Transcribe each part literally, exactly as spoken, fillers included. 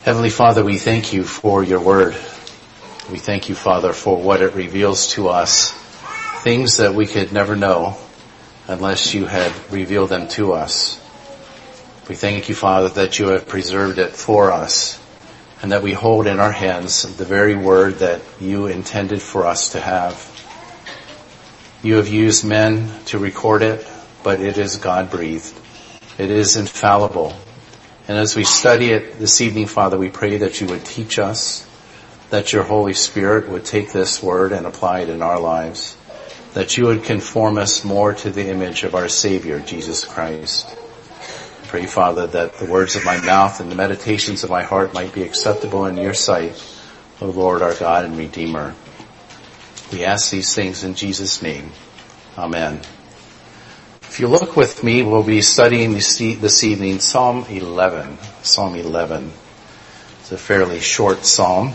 Heavenly Father, we thank you for your word. We thank you, Father, for what it reveals to us, things that we could never know unless you had revealed them to us. We thank you, Father, that you have preserved it for us and that we hold in our hands the very word that you intended for us to have. You have used men to record it, but it is God-breathed. It is infallible. And as we study it this evening, Father, we pray that you would teach us, that your Holy Spirit would take this word and apply it in our lives, that you would conform us more to the image of our Savior, Jesus Christ. I pray, Father, that the words of my mouth and the meditations of my heart might be acceptable in your sight, O Lord, our God and Redeemer. We ask these things in Jesus' name. Amen. If you look with me, we'll be studying this evening Psalm eleven. Psalm eleven. It's a fairly short psalm.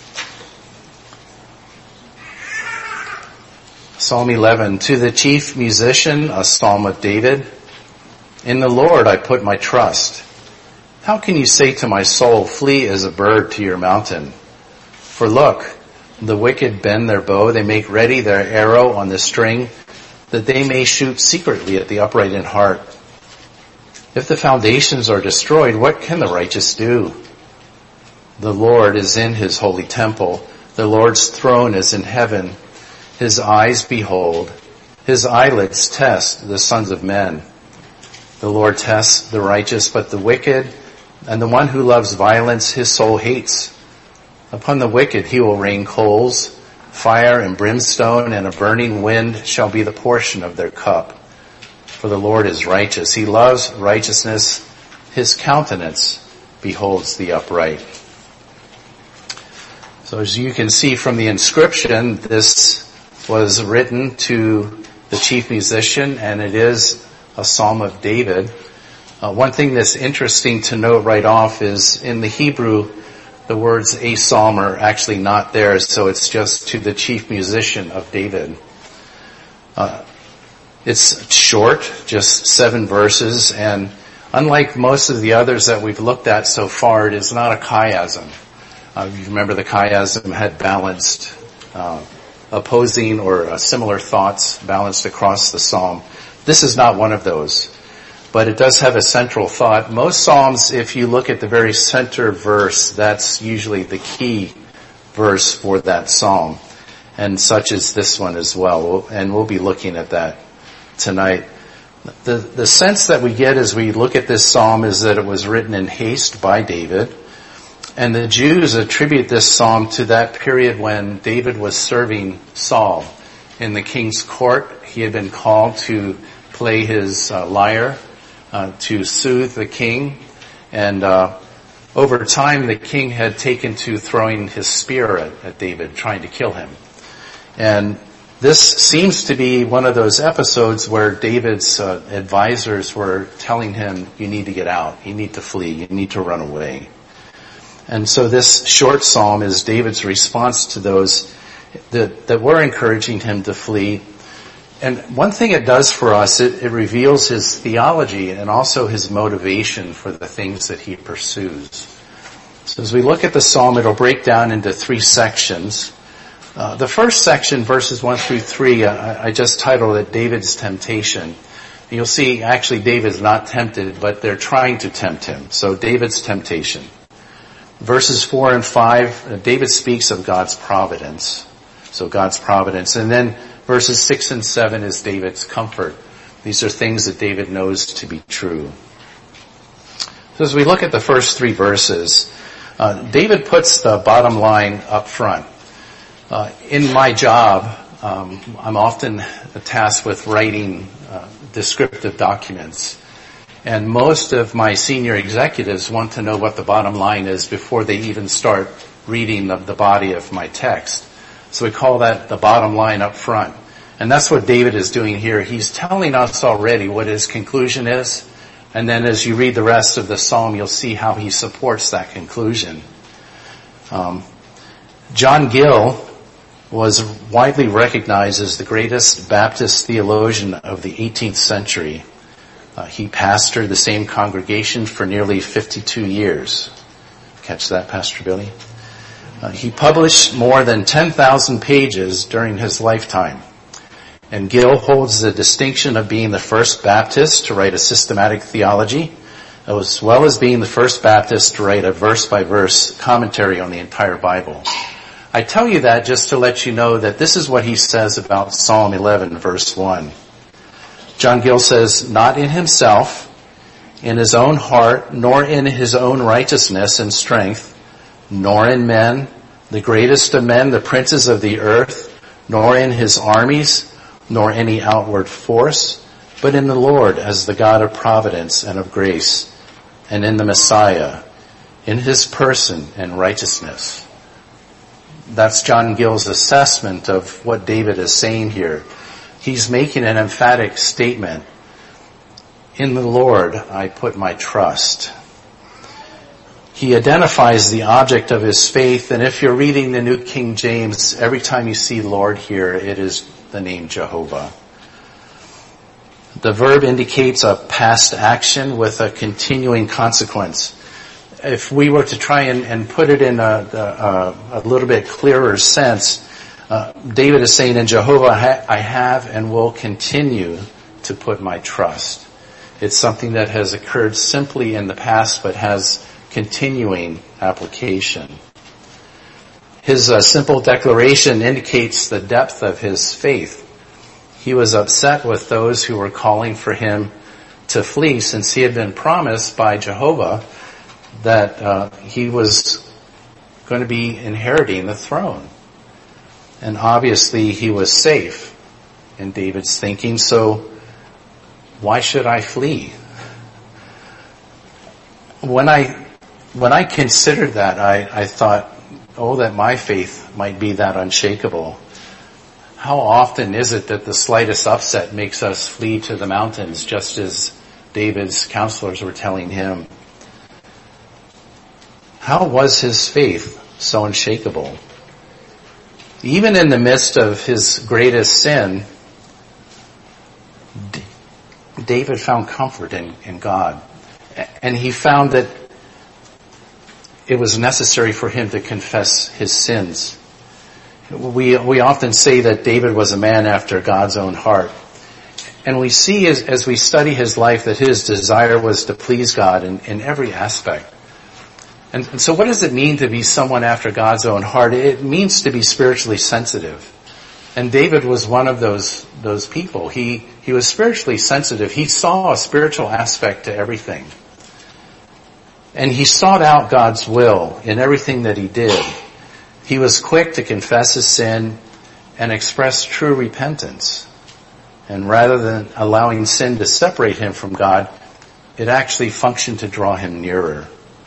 Psalm eleven. To the chief musician, a psalm of David. In the Lord I put my trust. How can you say to my soul, flee as a bird to your mountain? For look, the wicked bend their bow, they make ready their arrow on the string, that they may shoot secretly at the upright in heart. If the foundations are destroyed, what can the righteous do? The Lord is in his holy temple. The Lord's throne is in heaven. His eyes behold. His eyelids test the sons of men. The Lord tests the righteous, but the wicked and the one who loves violence his soul hates. Upon the wicked he will rain coals. Fire and brimstone and a burning wind shall be the portion of their cup. For the Lord is righteous. He loves righteousness. His countenance beholds the upright. So as you can see from the inscription, this was written to the chief musician, and it is a psalm of David. Uh, one thing that's interesting to note right off is in the Hebrew, the words a psalm are actually not there, so it's just to the chief musician of David. Uh, it's short, just seven verses, and unlike most of the others that we've looked at so far, it is not a chiasm. Uh, you remember the chiasm had balanced, uh, opposing or uh, similar thoughts balanced across the psalm. This is not one of those. But it does have a central thought. Most psalms, if you look at the very center verse, that's usually the key verse for that psalm. And such is this one as well. And we'll be looking at that tonight. The, the sense that we get as we look at this psalm is that it was written in haste by David. And the Jews attribute this psalm to that period when David was serving Saul in the king's court. He had been called to play his uh, lyre. Uh, to soothe the king, and uh, over time the king had taken to throwing his spear at, at David, trying to kill him. And this seems to be one of those episodes where David's uh, advisors were telling him, you need to get out, you need to flee, you need to run away. And so this short psalm is David's response to those that, that were encouraging him to flee. And one thing it does for us, it, it reveals his theology and also his motivation for the things that he pursues. So as we look at the psalm, it'll break down into three sections. Uh, the first section, verses one through three, uh, I just titled it David's Temptation. And you'll see, actually, David's not tempted, but they're trying to tempt him. So David's temptation. Verses four and five, uh, David speaks of God's providence. So God's providence. And then verses six and seven is David's comfort. These are things that David knows to be true. So as we look at the first three verses, uh, David puts the bottom line up front. Uh, in my job, um, I'm often tasked with writing uh, descriptive documents. And most of my senior executives want to know what the bottom line is before they even start reading the, the body of my text. So we call that the bottom line up front. And that's what David is doing here. He's telling us already what his conclusion is. And then as you read the rest of the psalm, you'll see how he supports that conclusion. Um, John Gill was widely recognized as the greatest Baptist theologian of the eighteenth century. Uh, he pastored the same congregation for nearly fifty-two years. Catch that, Pastor Billy? Uh, he published more than ten thousand pages during his lifetime. And Gill holds the distinction of being the first Baptist to write a systematic theology, as well as being the first Baptist to write a verse-by-verse commentary on the entire Bible. I tell you that just to let you know that this is what he says about Psalm eleven, verse one. John Gill says, "Not in himself, in his own heart, nor in his own righteousness and strength, nor in men, the greatest of men, the princes of the earth, nor in his armies, nor any outward force, but in the Lord as the God of providence and of grace, and in the Messiah, in his person and righteousness." That's John Gill's assessment of what David is saying here. He's making an emphatic statement. In the Lord I put my trust. He identifies the object of his faith, and if you're reading the New King James, every time you see Lord here, it is the name Jehovah. The verb indicates a past action with a continuing consequence. If we were to try and, and put it in a, a, a little bit clearer sense, uh, David is saying, in Jehovah I have and will continue to put my trust. It's something that has occurred simply in the past but has continuing application. His uh, simple declaration indicates the depth of his faith. He was upset with those who were calling for him to flee, since he had been promised by Jehovah that uh, he was going to be inheriting the throne. And obviously he was safe in David's thinking, so why should I flee? When I when I considered that, I, I thought, oh, that my faith might be that unshakable. How often is it that the slightest upset makes us flee to the mountains, just as David's counselors were telling him? How was his faith so unshakable? Even in the midst of his greatest sin, D- David found comfort in, in God. And he found that it was necessary for him to confess his sins. We we often say that David was a man after God's own heart. And we see as, as we study his life that his desire was to please God in, in every aspect. And, and so what does it mean to be someone after God's own heart? It means to be spiritually sensitive. And David was one of those those people. He he was spiritually sensitive. He saw a spiritual aspect to everything. And he sought out God's will in everything that he did. He was quick to confess his sin and express true repentance. And rather than allowing sin to separate him from God, it actually functioned to draw him nearer.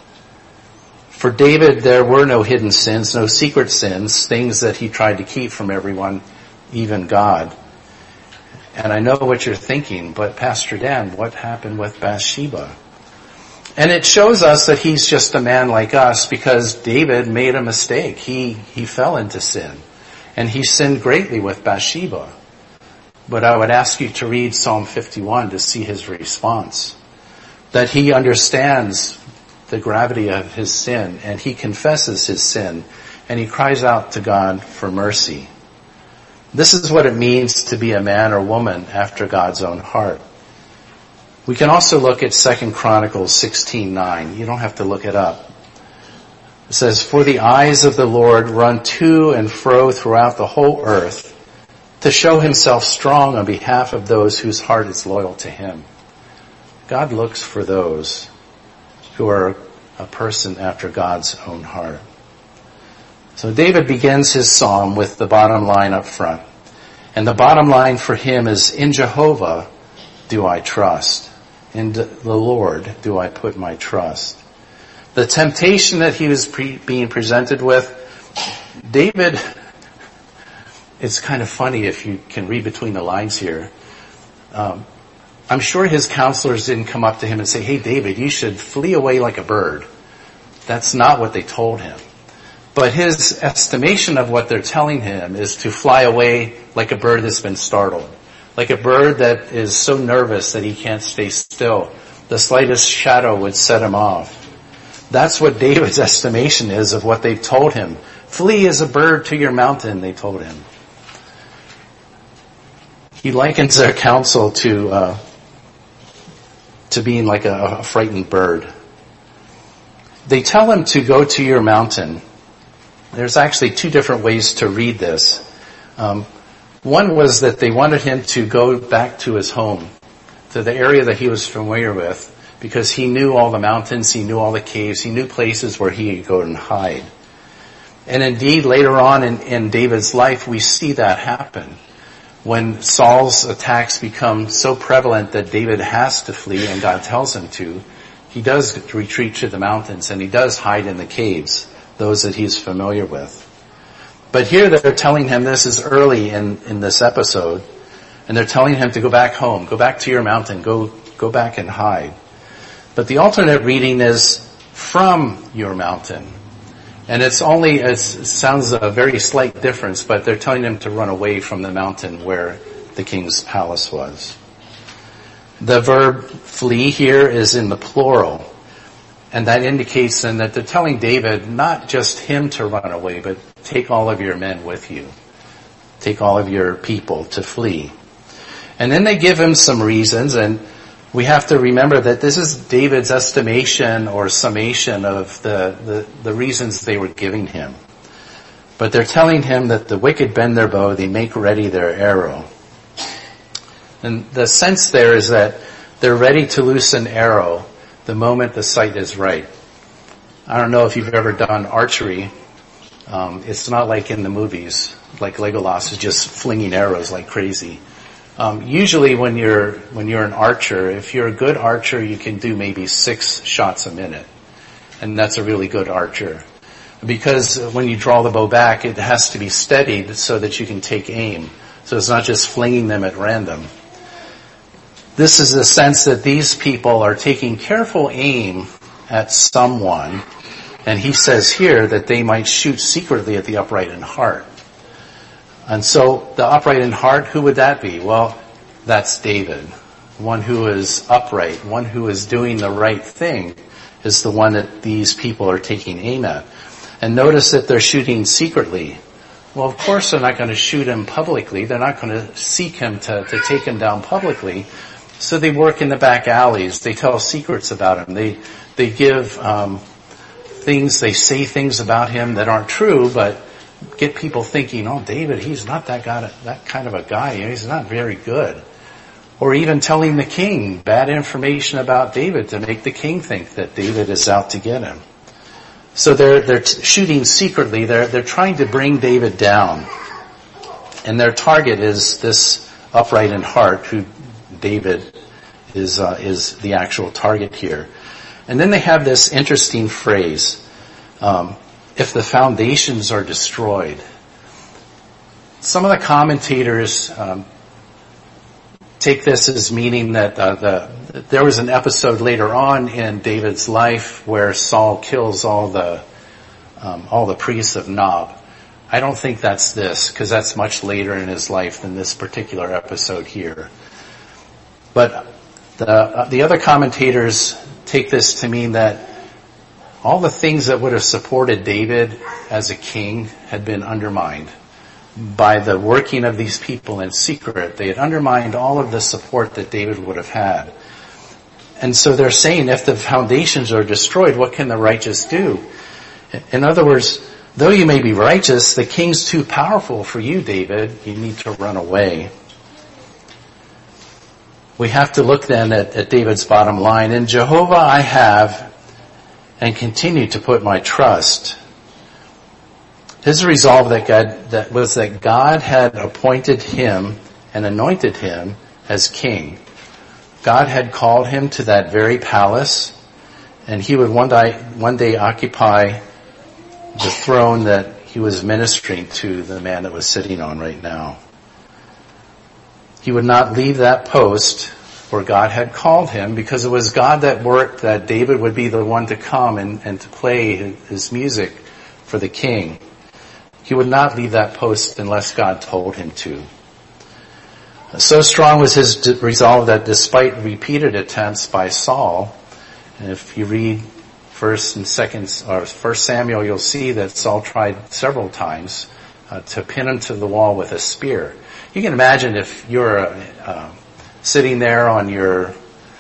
For David, there were no hidden sins, no secret sins, things that he tried to keep from everyone, even God. And I know what you're thinking, but Pastor Dan, what happened with Bathsheba? And it shows us that he's just a man like us, because David made a mistake. He, he fell into sin. And he sinned greatly with Bathsheba. But I would ask you to read Psalm fifty-one to see his response. That he understands the gravity of his sin, and he confesses his sin, and he cries out to God for mercy. This is what it means to be a man or woman after God's own heart. We can also look at Second Chronicles sixteen nine. You don't have to look it up. It says, "For the eyes of the Lord run to and fro throughout the whole earth to show himself strong on behalf of those whose heart is loyal to him." God looks for those who are a person after God's own heart. So David begins his psalm with the bottom line up front. And the bottom line for him is, in Jehovah do I trust. In the Lord do I put my trust. The temptation that he was pre- being presented with, David, it's kind of funny if you can read between the lines here. Um, I'm sure his counselors didn't come up to him and say, "Hey, David, you should flee away like a bird." That's not what they told him. But his estimation of what they're telling him is to fly away like a bird that's been startled. Like a bird that is so nervous that he can't stay still. The slightest shadow would set him off. That's what David's estimation is of what they've told him. Flee as a bird to your mountain, they told him. He likens their counsel to uh, to being like a, a frightened bird. They tell him to go to your mountain. There's actually two different ways to read this. Um, one was that they wanted him to go back to his home, to the area that he was familiar with, because he knew all the mountains, he knew all the caves, he knew places where he could go and hide. And indeed, later on in, in David's life, we see that happen. When Saul's attacks become so prevalent that David has to flee and God tells him to, he does retreat to the mountains and he does hide in the caves, those that he's familiar with. But here they're telling him, this is early in, in this episode, and they're telling him to go back home, go back to your mountain, go, go back and hide. But the alternate reading is from your mountain. And it's only, it's, it sounds a very slight difference, but they're telling him to run away from the mountain where the king's palace was. The verb flee here is in the plural. And that indicates then that they're telling David not just him to run away, but take all of your men with you. Take all of your people to flee. And then they give him some reasons, and we have to remember that this is David's estimation or summation of the, the, the reasons they were giving him. But they're telling him that the wicked bend their bow, they make ready their arrow. And the sense there is that they're ready to loose an arrow the moment the sight is right. I don't know if you've ever done archery. Um, it's not like in the movies, like Legolas is just flinging arrows like crazy. Um, usually when you're, when you're an archer, if you're a good archer, you can do maybe six shots a minute. And that's a really good archer. Because when you draw the bow back, it has to be steadied so that you can take aim. So it's not just flinging them at random. This is a sense that these people are taking careful aim at someone. And he says here that they might shoot secretly at the upright in heart. And so the upright in heart, who would that be? Well, that's David. One who is upright, one who is doing the right thing is the one that these people are taking aim at. And notice that they're shooting secretly. Well, of course they're not going to shoot him publicly. They're not going to seek him to, to take him down publicly. So they work in the back alleys. They tell secrets about him. They, they give, um, things, they say things about him that aren't true, but get people thinking, oh, David, he's not that guy, that kind of a guy. He's not very good. Or even telling the king bad information about David to make the king think that David is out to get him. So they're, they're t- shooting secretly. They're, they're trying to bring David down. And their target is this upright in heart, who David is, uh, is the actual target here. And then they have this interesting phrase, um, if the foundations are destroyed. Some of the commentators um, take this as meaning that uh, the, there was an episode later on in David's life where Saul kills all the um, all the priests of Nob. I don't think that's this, because that's much later in his life than this particular episode here. But the uh, the other commentators take this to mean that all the things that would have supported David as a king had been undermined by the working of these people in secret. They had undermined all of the support that David would have had. And so they're saying, if the foundations are destroyed, what can the righteous do? In other words, though you may be righteous, the king's too powerful for you, David. You need to run away. We have to look then at, at David's bottom line. In Jehovah I have and continue to put my trust. His resolve that God, that was that God had appointed him and anointed him as king. God had called him to that very palace, and he would one day, one day occupy the throne that he was ministering to the man that was sitting on right now. He would not leave that post where God had called him, because it was God that worked that David would be the one to come and, and to play his music for the king. He would not leave that post unless God told him to. So strong was his resolve that despite repeated attempts by Saul, and if you read First and second, or First Samuel, you'll see that Saul tried several times uh, to pin him to the wall with a spear. You can imagine if you're uh, uh, sitting there on your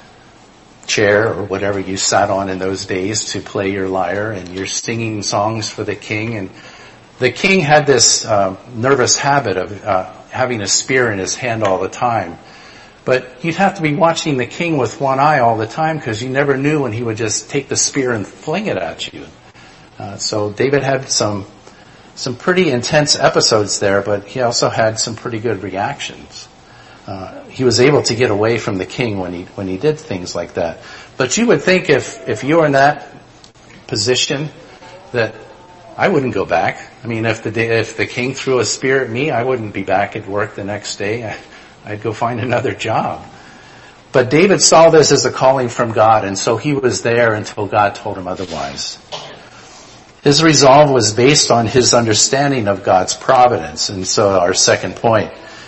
chair or whatever you sat on in those days to play your lyre, and you're singing songs for the king, and the king had this uh, nervous habit of uh, having a spear in his hand all the time. But you'd have to be watching the king with one eye all the time, because you never knew when he would just take the spear and fling it at you. Uh, so David had some some pretty intense episodes there, but he also had some pretty good reactions. Uh, he was able to get away from the king when he when he did things like that. But you would think if if you were in that position that I wouldn't go back. I mean, if the day, if the king threw a spear at me, I wouldn't be back at work the next day. I, I'd go find another job. But David saw this as a calling from God, and so he was there until God told him otherwise. His resolve was based on his understanding of God's providence. And so our second point,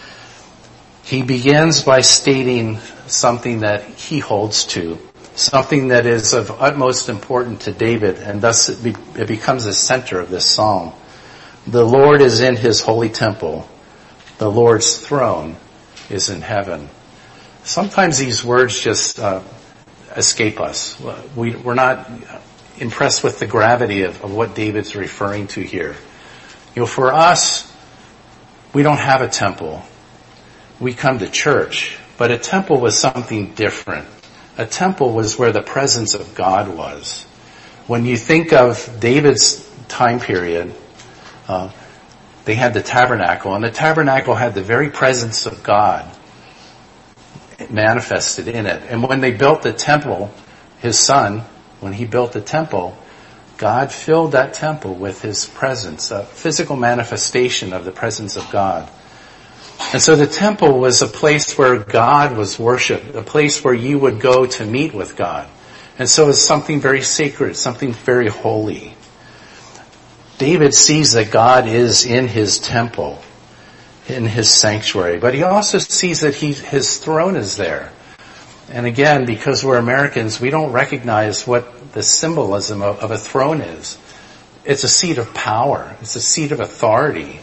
he begins by stating something that he holds to, something that is of utmost importance to David, and thus it, be, it becomes the center of this psalm. The Lord is in his holy temple. The Lord's throne is in heaven. Sometimes these words just uh, escape us. We, we're not impressed with the gravity of, of what David's referring to here. You know, for us, we don't have a temple. We come to church, but a temple was something different. A temple was where the presence of God was. When you think of David's time period, uh, they had the tabernacle, and the tabernacle had the very presence of God manifested in it. And when they built the temple, his son, when he built the temple, God filled that temple with his presence, a physical manifestation of the presence of God. And so the temple was a place where God was worshipped, a place where you would go to meet with God. And so it's something very sacred, something very holy. David sees that God is in his temple, in his sanctuary, but he also sees that he, his throne is there. And again, because we're Americans, we don't recognize what the symbolism of, of a throne is. It's a seat of power. It's a seat of authority.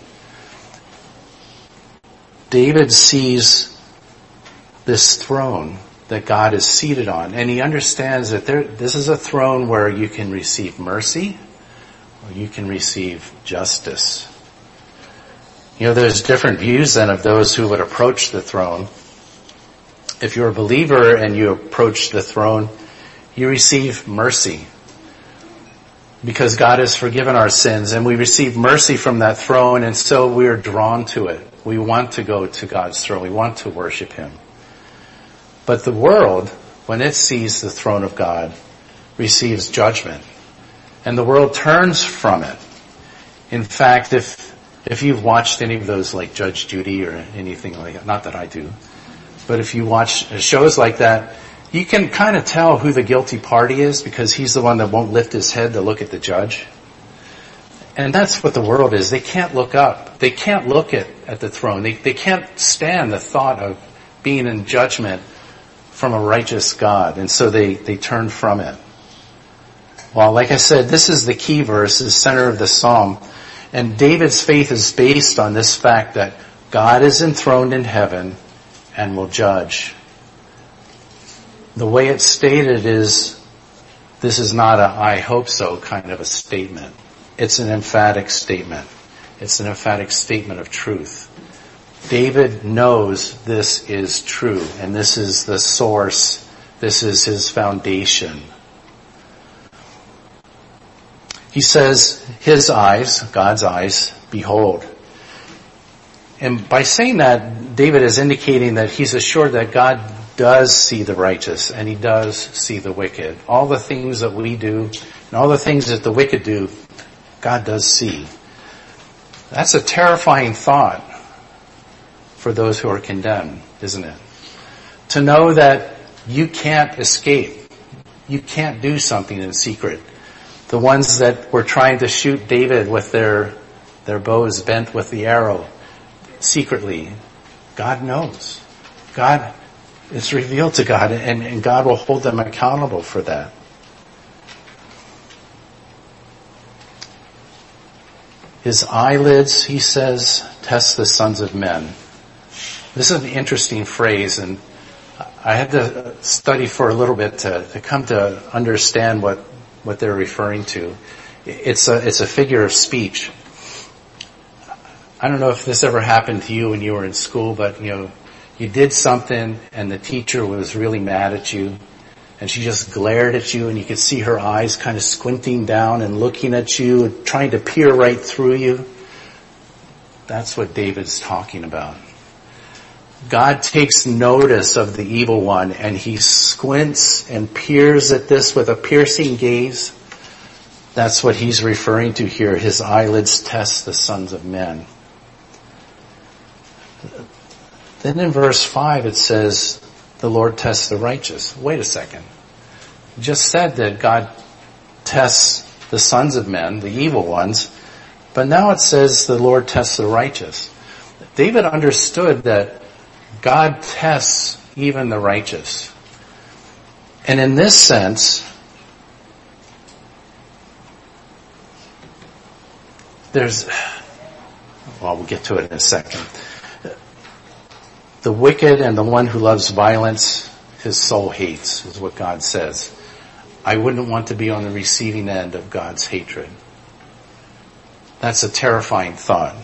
David sees this throne that God is seated on, and he understands that there, this is a throne where you can receive mercy, or you can receive justice. You know, there's different views then of those who would approach the throne. If you're a believer and you approach the throne, you receive mercy, because God has forgiven our sins, and we receive mercy from that throne, and so we are drawn to it. We want to go to God's throne. We want to worship him. But the world, when it sees the throne of God, receives judgment, and the world turns from it. In fact, if if you've watched any of those like Judge Judy or anything like that, not that I do, but if you watch shows like that, you can kind of tell who the guilty party is, because he's the one that won't lift his head to look at the judge. And that's what the world is. They can't look up. They can't look at, at the throne. They, they can't stand the thought of being in judgment from a righteous God. And so they, they turn from it. Well, like I said, this is the key verse, the center of the psalm. And David's faith is based on this fact that God is enthroned in heaven and will judge. The way it's stated is, this is not a I hope so kind of a statement. It's an emphatic statement. It's an emphatic statement of truth. David knows this is true, and this is the source. This is his foundation. He says, his eyes, God's eyes, behold. And by saying that, David is indicating that he's assured that God does see the righteous, and he does see the wicked. All the things that we do, and all the things that the wicked do, God does see. That's a terrifying thought for those who are condemned, isn't it? To know that you can't escape. You can't do something in secret. The ones that were trying to shoot David with their, their bows bent with the arrow secretly, God knows. God, it's revealed to God, and, and God will hold them accountable for that. His eyelids, he says, test the sons of men. This is an interesting phrase, and I had to study for a little bit to, to come to understand what, what they're referring to. It's a, it's a figure of speech. I don't know if this ever happened to you when you were in school, but you know, you did something and the teacher was really mad at you, and she just glared at you, and you could see her eyes kind of squinting down and looking at you, trying to peer right through you. That's what David's talking about. God takes notice of the evil one, and he squints and peers at this with a piercing gaze. That's what he's referring to here. His eyelids test the sons of men. Then in verse five it says, the Lord tests the righteous. Wait a second. You just said that God tests the sons of men, the evil ones, but now it says the Lord tests the righteous. David understood that God tests even the righteous. And in this sense, there's, well, we'll get to it in a second. The wicked and the one who loves violence, his soul hates, is what God says. I wouldn't want to be on the receiving end of God's hatred. That's a terrifying thought.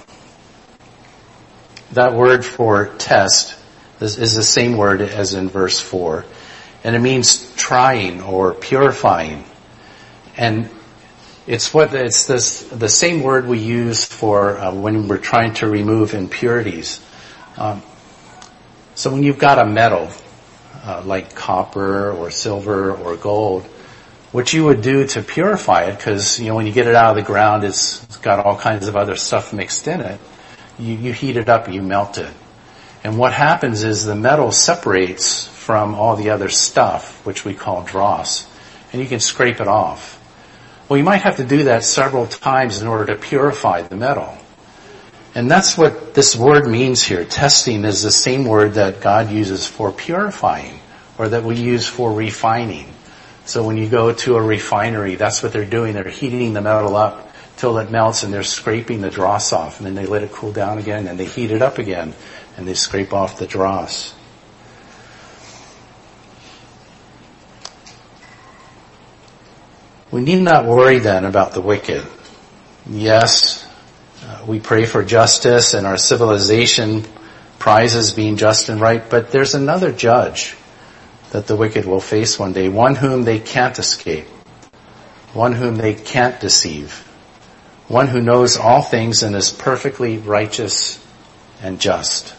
That word for test is, is the same word as in verse four. And it means trying or purifying. And it's what, it's this, the same word we use for uh, when we're trying to remove impurities. Um, So when you've got a metal, uh, like copper or silver or gold, what you would do to purify it, because, you know, when you get it out of the ground, it's, it's got all kinds of other stuff mixed in it, you, you heat it up, you melt it. And what happens is the metal separates from all the other stuff, which we call dross, and you can scrape it off. Well, you might have to do that several times in order to purify the metal. And that's what this word means here. Testing is the same word that God uses for purifying, or that we use for refining. So when you go to a refinery, that's what they're doing. They're heating the metal up till it melts, and they're scraping the dross off. And then they let it cool down again, and they heat it up again, and they scrape off the dross. We need not worry then about the wicked. Yes, Uh, we pray for justice, and our civilization prizes being just and right, but there's another judge that the wicked will face one day, one whom they can't escape, one whom they can't deceive, one who knows all things and is perfectly righteous and just,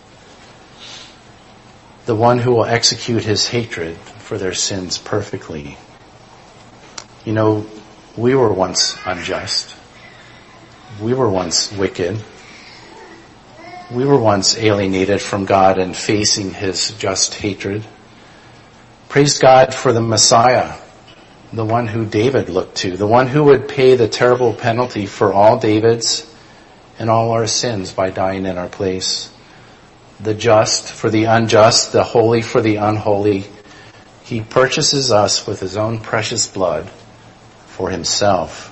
the one who will execute his hatred for their sins perfectly. You know, we were once unjust. We were once wicked. We were once alienated from God and facing his just hatred. Praise God for the Messiah, the one who David looked to, the one who would pay the terrible penalty for all David's and all our sins by dying in our place. The just for the unjust, the holy for the unholy. He purchases us with his own precious blood for himself.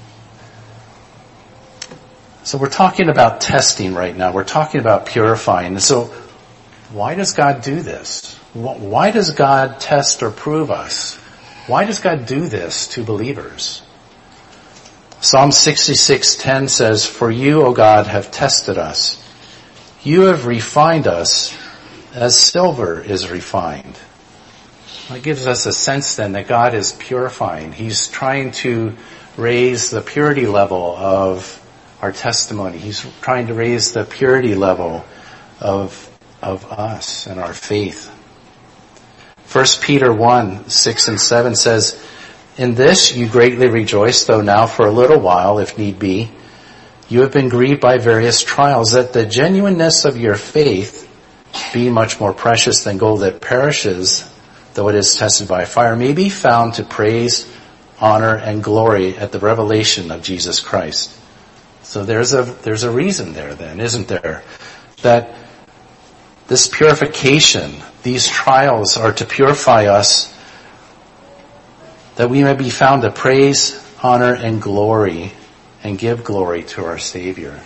So we're talking about testing right now. We're talking about purifying. So why does God do this? Why does God test or prove us? Why does God do this to believers? Psalm sixty-six ten says, "For you, O God, have tested us. You have refined us as silver is refined." That gives us a sense then that God is purifying. He's trying to raise the purity level of our testimony. He's trying to raise the purity level of, of us and our faith. First Peter one, six and seven says, "In this you greatly rejoice, though now for a little while, if need be, you have been grieved by various trials, that the genuineness of your faith, being much more precious than gold that perishes, though it is tested by fire, may be found to praise, honor, and glory at the revelation of Jesus Christ." So there's a, there's a reason there then, isn't there? That this purification, these trials are to purify us, that we may be found to praise, honor, and glory and give glory to our Savior.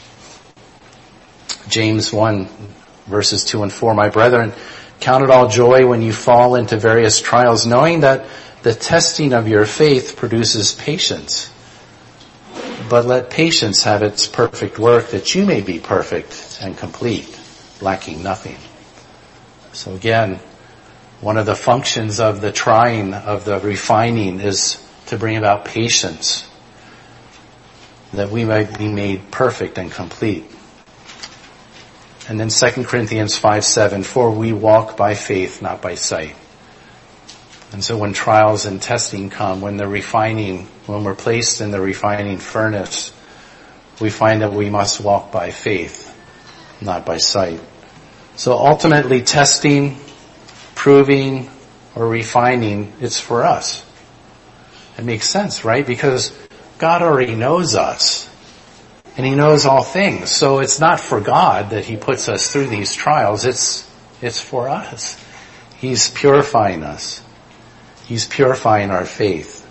James one, verses two and four, my brethren, count it all joy when you fall into various trials, knowing that the testing of your faith produces patience. But let patience have its perfect work, that you may be perfect and complete, lacking nothing. So again, one of the functions of the trying, of the refining, is to bring about patience, that we might be made perfect and complete. And then Second Corinthians five seven, for we walk by faith, not by sight. And so when trials and testing come, when the refining, when we're placed in the refining furnace, we find that we must walk by faith, not by sight. So ultimately, testing, proving, or refining, it's for us. It makes sense, right? Because God already knows us, and He knows all things. So it's not for God that He puts us through these trials. It's, it's for us. He's purifying us. He's purifying our faith.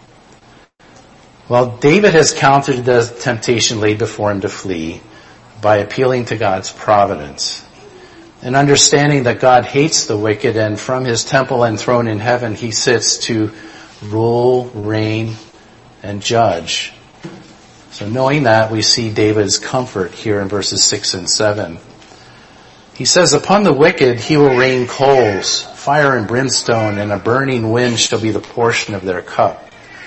Well, David has countered the temptation laid before him to flee by appealing to God's providence. And understanding that God hates the wicked, and from His temple and throne in heaven He sits to rule, reign, and judge. So knowing that, we see David's comfort here in verses six and seven. He says, upon the wicked He will rain coals, fire and brimstone, and a burning wind shall be the portion of their cup.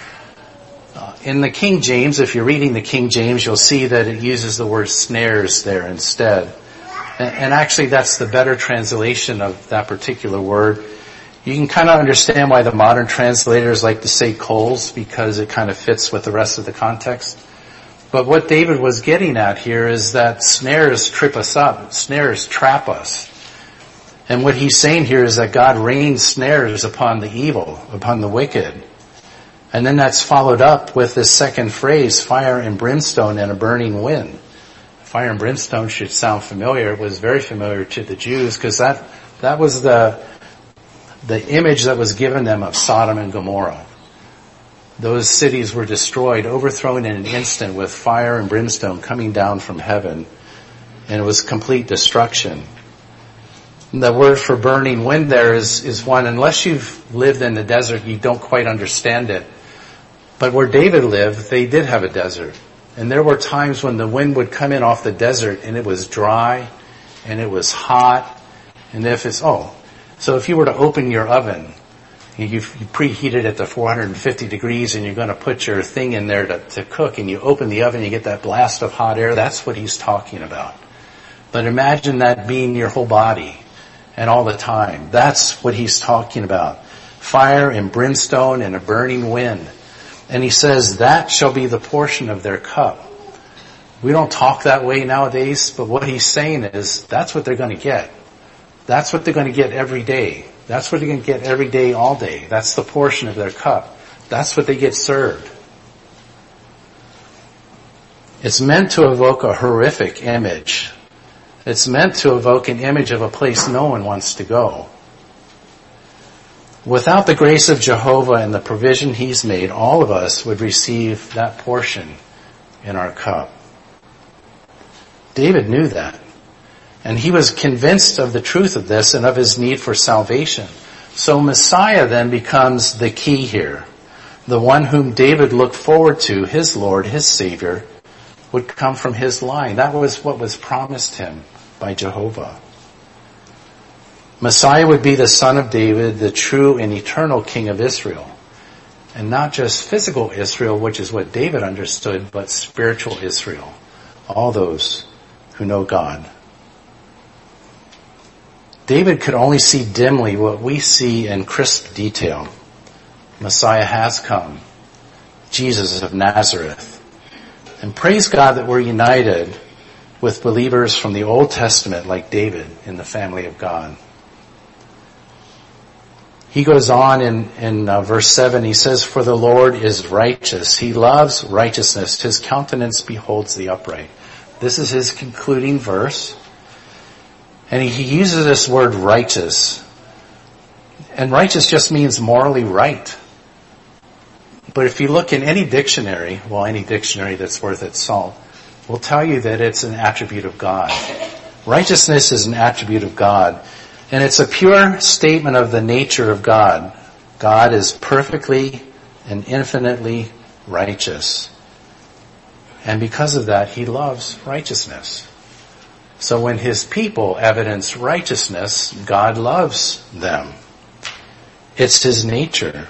Uh, in the King James, if you're reading the King James, you'll see that it uses the word snares there instead. And, and actually that's the better translation of that particular word. You can kind of understand why the modern translators like to say coals, because it kind of fits with the rest of the context. But what David was getting at here is that snares trip us up. Snares trap us. And what he's saying here is that God rains snares upon the evil, upon the wicked. And then that's followed up with this second phrase, fire and brimstone and a burning wind. Fire and brimstone should sound familiar. It was very familiar to the Jews, because that, that was the, the image that was given them of Sodom and Gomorrah. Those cities were destroyed, overthrown in an instant with fire and brimstone coming down from heaven. And it was complete destruction. And the word for burning wind there is, is one, unless you've lived in the desert, you don't quite understand it. But where David lived, they did have a desert. And there were times when the wind would come in off the desert and it was dry and it was hot. And if it's, oh, so if you were to open your oven, you, you preheat it at the four hundred fifty degrees and you're going to put your thing in there to, to cook, and you open the oven, you get that blast of hot air. That's what he's talking about. But imagine that being your whole body and all the time. That's what he's talking about. Fire and brimstone and a burning wind. And he says that shall be the portion of their cup. We don't talk that way nowadays, but what he's saying is that's what they're going to get. That's what they're going to get every day. That's what they're going to get every day, all day. That's the portion of their cup. That's what they get served. It's meant to evoke a horrific image. It's meant to evoke an image of a place no one wants to go. Without the grace of Jehovah and the provision He's made, all of us would receive that portion in our cup. David knew that. And he was convinced of the truth of this and of his need for salvation. So Messiah then becomes the key here. The one whom David looked forward to, his Lord, his Savior, would come from his line. That was what was promised him by Jehovah. Messiah would be the son of David, the true and eternal King of Israel. And not just physical Israel, which is what David understood, but spiritual Israel. All those who know God. David could only see dimly what we see in crisp detail. Messiah has come. Jesus of Nazareth. And praise God that we're united with believers from the Old Testament like David in the family of God. He goes on in, in uh, verse seven, he says, for the Lord is righteous. He loves righteousness. His countenance beholds the upright. This is his concluding verse. And he, he uses this word righteous. And righteous just means morally right. But if you look in any dictionary, well, any dictionary that's worth its salt, will tell you that it's an attribute of God. Righteousness is an attribute of God. And it's a pure statement of the nature of God. God is perfectly and infinitely righteous. And because of that, he loves righteousness. So when his people evidence righteousness, God loves them. It's his nature.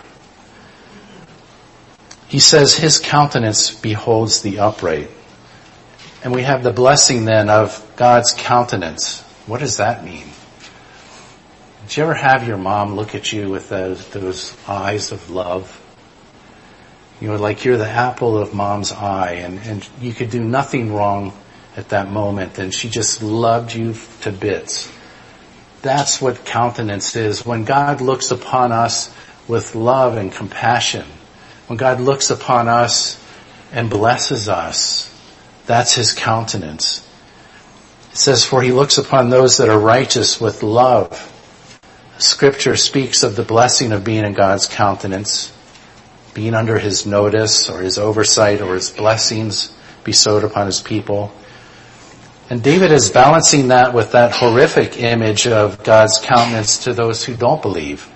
He says his countenance beholds the upright. And we have the blessing then of God's countenance. What does that mean? Did you ever have your mom look at you with those, those eyes of love? You know, like you're the apple of mom's eye, and, and you could do nothing wrong at that moment, and she just loved you to bits. That's what countenance is. When God looks upon us with love and compassion, when God looks upon us and blesses us, that's his countenance. It says, for he looks upon those that are righteous with love. Scripture speaks of the blessing of being in God's countenance, being under his notice or his oversight or his blessings bestowed upon his people. And David is balancing that with that horrific image of God's countenance to those who don't believe.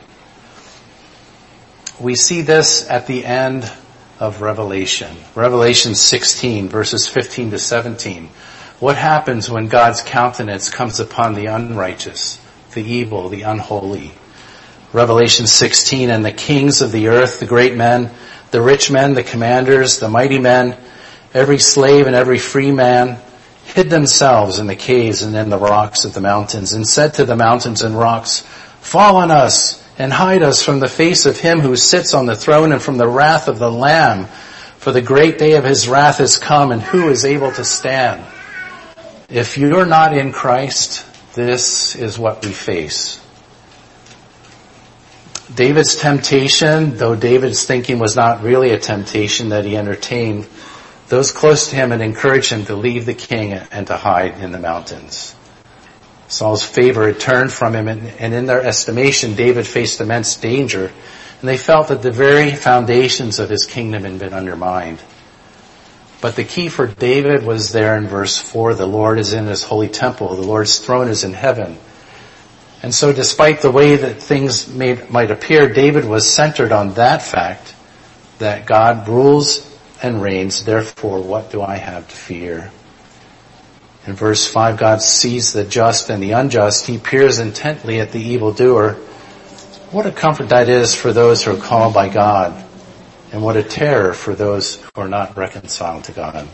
We see this at the end of Revelation. Revelation sixteen, verses fifteen to seventeen. What happens when God's countenance comes upon the unrighteous, the evil, the unholy? Revelation sixteen, and the kings of the earth, the great men, the rich men, the commanders, the mighty men, every slave and every free man, hid themselves in the caves and in the rocks of the mountains, and said to the mountains and rocks, fall on us and hide us from the face of him who sits on the throne and from the wrath of the Lamb. For the great day of his wrath is come, and who is able to stand? If you're not in Christ, this is what we face. David's temptation, though David's thinking was not really a temptation that he entertained, those close to him had encouraged him to leave the king and to hide in the mountains. Saul's favor had turned from him, and, and in their estimation, David faced immense danger, and they felt that the very foundations of his kingdom had been undermined. But the key for David was there in verse four, the Lord is in his holy temple, the Lord's throne is in heaven. And so despite the way that things made, might appear, David was centered on that fact, that God rules and reigns, therefore what do I have to fear? In verse five, God sees the just and the unjust. He peers intently at the evildoer. What a comfort that is for those who are called by God, and what a terror for those who are not reconciled to God.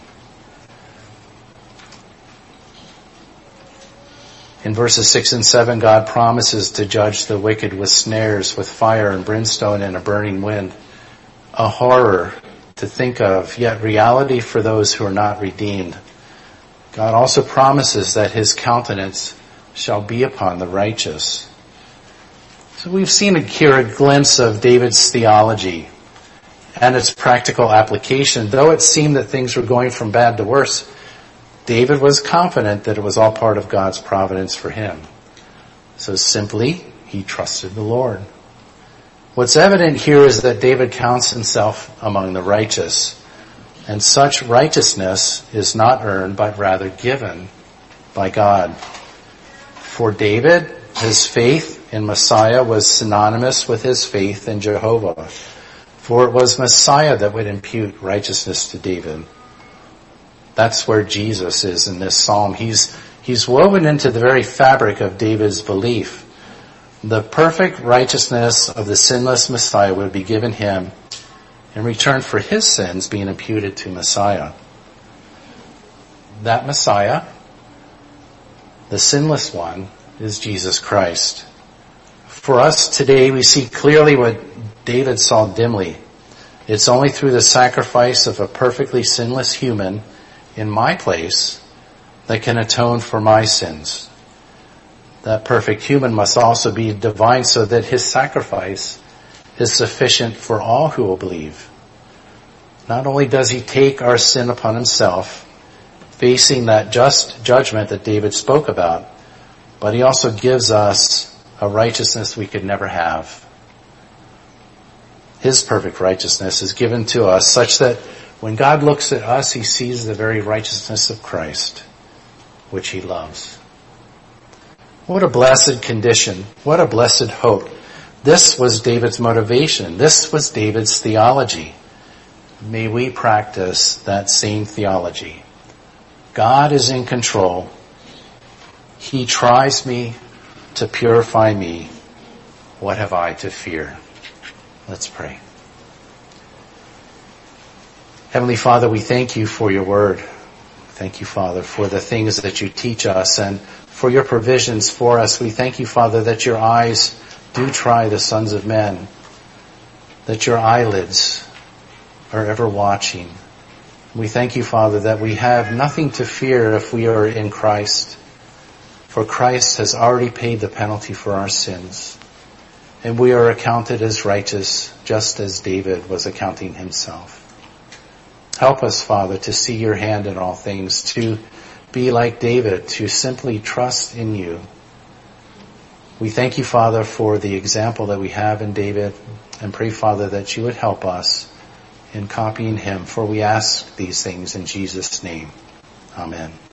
In verses six and seven, God promises to judge the wicked with snares, with fire and brimstone and a burning wind. A horror to think of, yet reality for those who are not redeemed. God also promises that his countenance shall be upon the righteous. So we've seen here a glimpse of David's theology and its practical application. Though it seemed that things were going from bad to worse, David was confident that it was all part of God's providence for him. So simply, he trusted the Lord. What's evident here is that David counts himself among the righteous. And such righteousness is not earned, but rather given by God. For David, his faith in Messiah was synonymous with his faith in Jehovah. For it was Messiah that would impute righteousness to David. That's where Jesus is in this psalm. He's, he's woven into the very fabric of David's belief. The perfect righteousness of the sinless Messiah would be given him in return for his sins being imputed to Messiah. That Messiah, the sinless one, is Jesus Christ. For us today, we see clearly what David saw dimly. It's only through the sacrifice of a perfectly sinless human in my place that can atone for my sins. That perfect human must also be divine so that his sacrifice is sufficient for all who will believe. Not only does he take our sin upon himself, facing that just judgment that David spoke about, but he also gives us a righteousness we could never have. His perfect righteousness is given to us such that when God looks at us, He sees the very righteousness of Christ, which He loves. What a blessed condition. What a blessed hope. This was David's motivation. This was David's theology. May we practice that same theology. God is in control. He tries me to purify me. What have I to fear? Let's pray. Heavenly Father, we thank You for Your word. Thank You, Father, for the things that You teach us and for Your provisions for us. We thank You, Father, that Your eyes do try the sons of men, that Your eyelids are ever watching. We thank You, Father, that we have nothing to fear if we are in Christ, for Christ has already paid the penalty for our sins, and we are accounted as righteous, just as David was accounting himself. Help us, Father, to see Your hand in all things, to be like David, to simply trust in You. We thank You, Father, for the example that we have in David, and pray, Father, that You would help us in copying him, for we ask these things in Jesus' name. Amen.